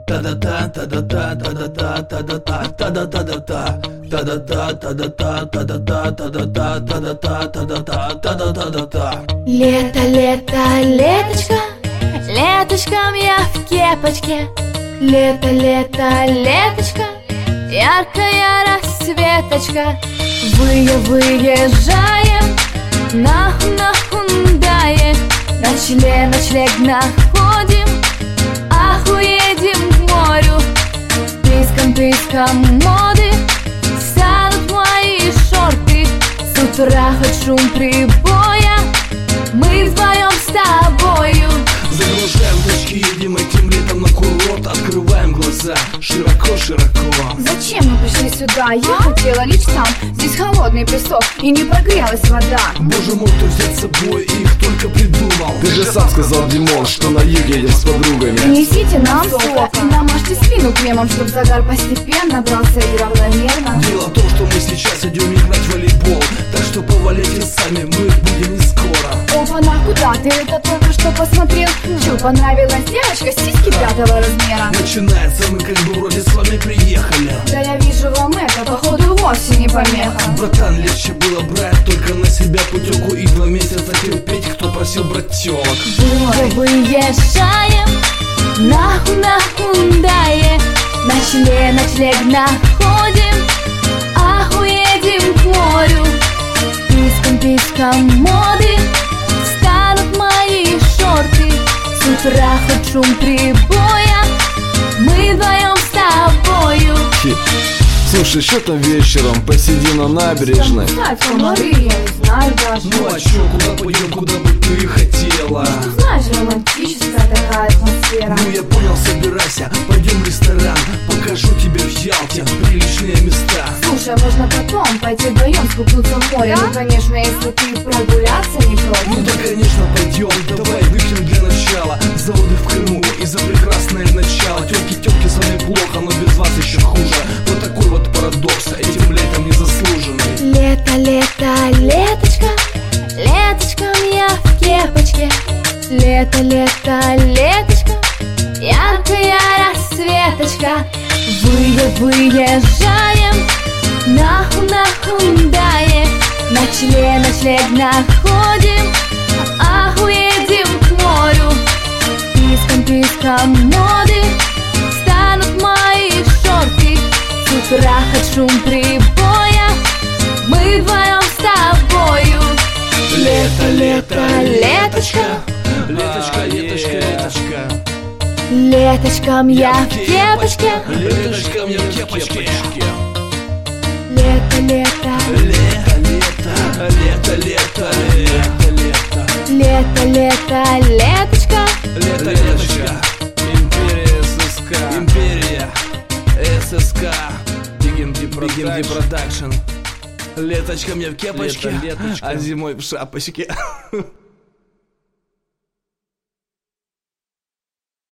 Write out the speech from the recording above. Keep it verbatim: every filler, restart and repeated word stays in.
Та-да-та, та-да-та, та-да-та, та-да-та, та-да-та-да-та. Та-да-та, та-да-та, та-да-та, та-да-та, та-да-та, та-да-та, та-да-та-да-та. Лето, лето, леточка, леточком я в кепочке. Лето, лето, леточка, яркая рассветочка. Вы, выезжаем на, на Хундае. Ночлег, ночлег находим, ах, уедем к морю. Писком, писком моды станут мои шорты. С утра хоть шум прибоя, мы вдвоем с тобою. Загружаем тачки, едем этим летом на курорт. Открываем глаза широко-широко. Зачем мы пришли сюда? Я хотела лечь там. Здесь холодный песок и не прогрелась вода. Боже мой, кто взять с собой их только придумал. Ты же сам сказал, Димон, что на юг едем с подругами. Принесите нам сок и намажьте спину кремом, чтоб загар постепенно брался и равномерно. Дело в том, что мы сейчас идем играть в волейбол, так что поваляйте сами, мы будем не скоро. Опа-на, куда ты это только что посмотрел? Чё, понравилась девочка с сиськи пятого размера? Начинается, мы как бы вроде с вами приехали. Да я вижу, вам это, походу, вовсе не помеха. Братан, легче было брать только на себя путевку и два месяца терпеть, кто просил брать тёлок. Выезжаем на, на Хундае. Ночлег, ночлег находим, ах, уедем к морю. Писком, писком моды станут мои шорты. С утра хоть шум прибоя, мы вдвоем с тобою. Слушай, что там вечером? Посиди на набережной. Знаешь, комары, я не знаю даже. Ну а чё, куда пойдем, куда бы ты хотела? Знаешь, романтическая такая атмосфера. Ну я понял, собирайся, пойдем в ресторан. Покажу тебе в Ялте приличные места. Слушай, можно потом пойти вдвоем скупнуться в море. Ну, конечно, если ты прогуляться не против. Ну да, конечно, пойдем, давай выпьем для начала за отдых в Крыму и за прекрасное начало. Тёлки, тёлки, с вами плохо, но без вас еще хуже. Вот такой вот парадокс, этим летом незаслуженный. Лето, лето, леточка, леточком я в кепочке. Лето, лето, леточка, яркая рассветочка. Вы, выезжаем на, на Хундае. Ночлег, ночлег находим, ах, уедем к морю. Писком, писком моды станут мои шорты. С утра хоть шум прибоя, мы вдвоем с тобою. Лето, лето, леточка, леточка, леточка, леточка. леточком я в кепочке. Леточком я в кепочке. Лето, лето, Лето, лето, лето, лето, лето, лето. лето, лето, леточка. Лето, леточка. Империя ССК. Империя ССК. Бигинди Продакшн. Леточком я в кепочке, а зимой в шапочке.